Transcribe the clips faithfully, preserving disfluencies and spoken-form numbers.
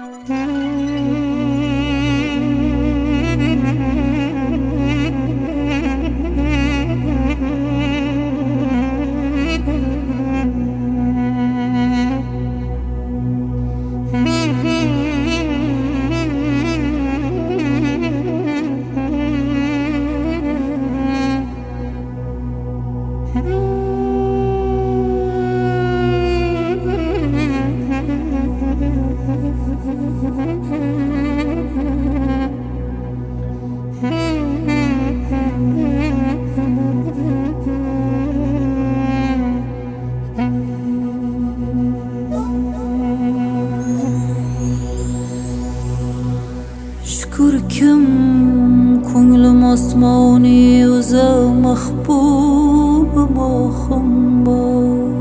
Şükür kim ko'nglim osmoni o'zi mahbubim oxim bor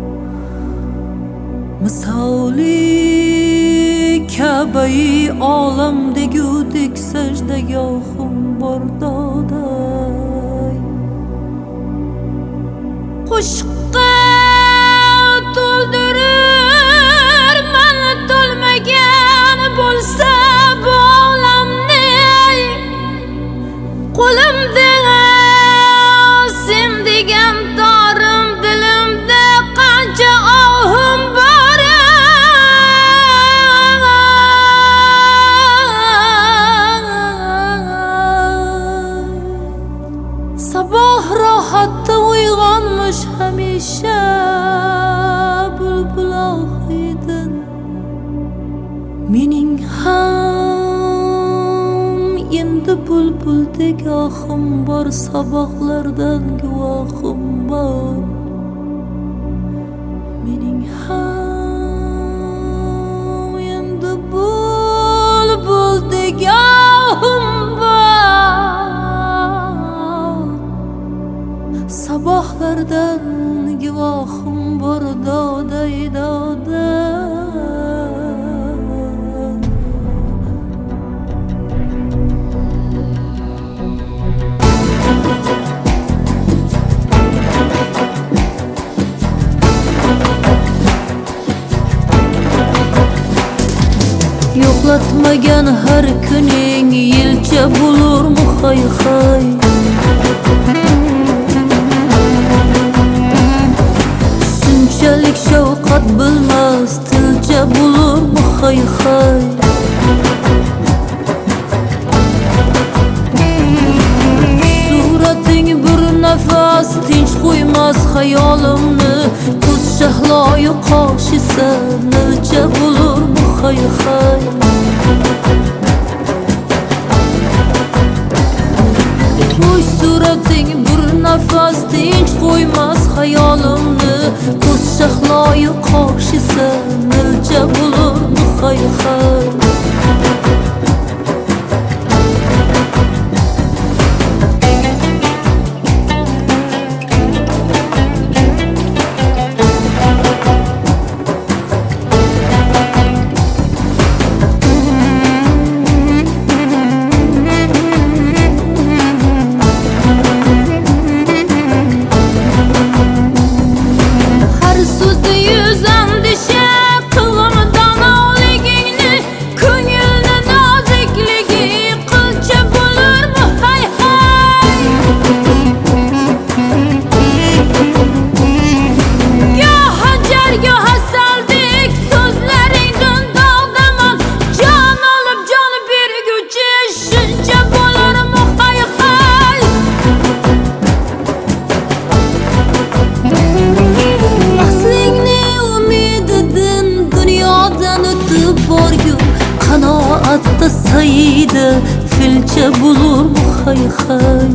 misoli Kabe'yi olam degudek sajdagahim bor doday qo'shiqqa to'ldirar mani to'lmagan bo'lsa qo'limda sen degan dorim dilimda qancha ohim bor sabah rohatda uyg'onmish hamisha bulbul ohidin mening ham endi bulbuldek ohim bor saboqlardan guvohim bor mening ham endi bulbuldek ohim bor saboqlardan guvohim bor doday doday yo'qlatmagan har kuning yilcha bo'lurmi hay hay shunchalik shafqat bilmas tilcha bo'lurmi hay hay surating bir nafas tinch qo'ymas xayolimni ko'z shahloyi qoshisa nilcha bo'lurmi hay hay To'y surating bir nafas tinch qo'ymas xayolimni ko'z shahloyi qoshisa nilcha bo'lurmi hay hay qanoatda sayida filcha bo'lurmi hay hay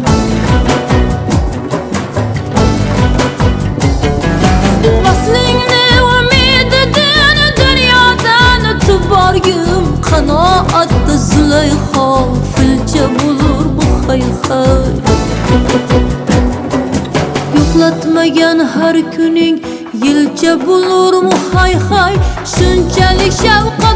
vaslingni umididan dunyodan o'tib borgum qanoatda Zulayho filcha bo'lurmi hay hay yo'qlatmagan har kuning yilcha bo'lurmi hay hay shunchalik shavqat